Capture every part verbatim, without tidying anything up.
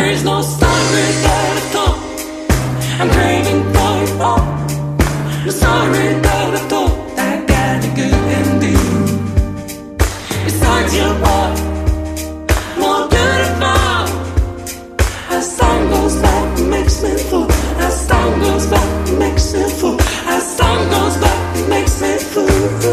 is no sorry that I thought I'm craving for you all. No sorry that I thought I got a good ending. Besides your heart, more beautiful. As song goes back, makes me fool. As song goes back, makes me fool. As song goes back, makes me fool.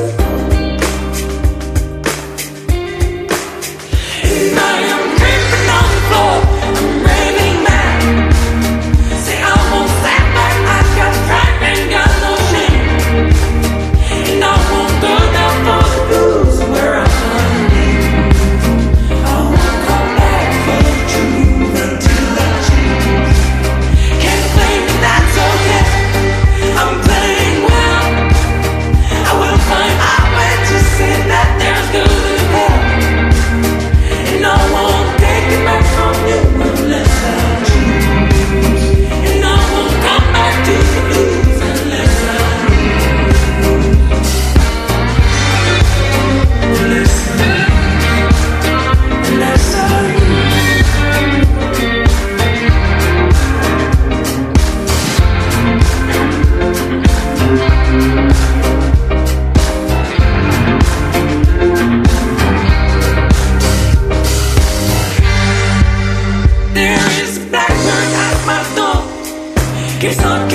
And I am creeping on the floor. I'm raving mad. Say I won't stand back. I got pride and got no shame. And I won't go down for the blues where I'm hiding. I won't come back for the truth until I choose. Can't blame me, that's okay. I'm playing well. I will find out where to say that there's good and bad. And I won't take it back from you unless I choose. And I won't come back to the blues unless I lose. Unless I Unless I There is a blackbird at my door. Guess I